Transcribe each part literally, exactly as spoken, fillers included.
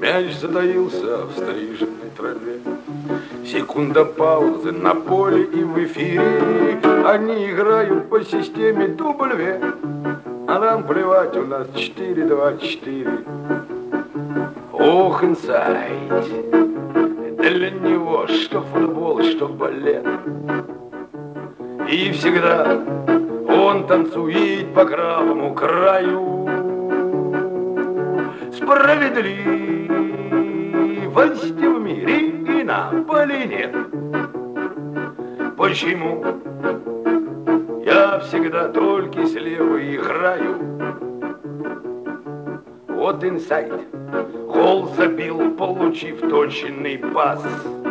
Мяч затаился в стриженной траве. Секунда паузы на поле и в эфире. Они играют по системе дубль-ве. А нам плевать, у нас четыре два четыре. Ох, инсайд. Для него что футбол, что балет. И всегда он танцует по кровому краю. Справедливости в мире и на поле нет. Почему я всегда только слева играю? Вот инсайд. Гол забил, получив точный пас.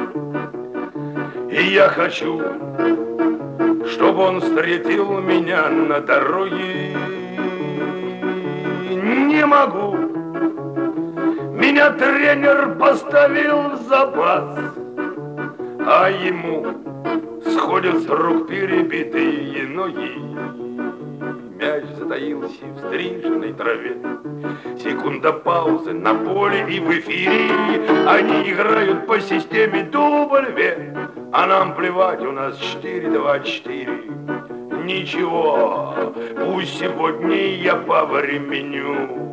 И я хочу, чтобы он встретил меня на дороге. Не могу. Меня тренер поставил в запас, а ему сходят с рук перебитые ноги. Мяч затаился в стриженной траве. Секунда паузы на поле и в эфире. Они играют по системе дубль-ве. А нам плевать, у нас четыре два четыре. Ничего, пусть сегодня я повременю.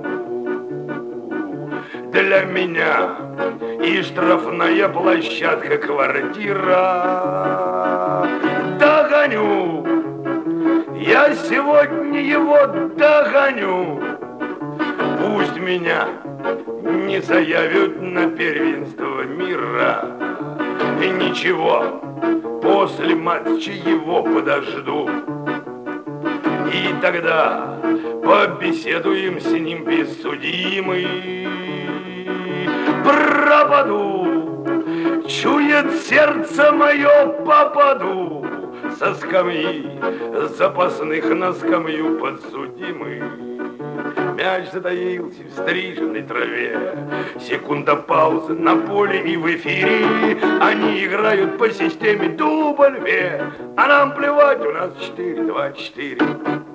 Для меня и штрафная площадка квартира. Догоню, я сегодня его догоню. Пусть меня не заявят на первенство мира. И ничего, после матча его подожду. И тогда побеседуем с ним без судимый. Пропаду, чует сердце мое, попаду со скамьи запасных на скамью подсудимый. Мяч затаился в стриженной траве. Секунда паузы на поле и в эфире. Они играют по системе дубль-ве. А нам плевать, у нас четыре два четыре.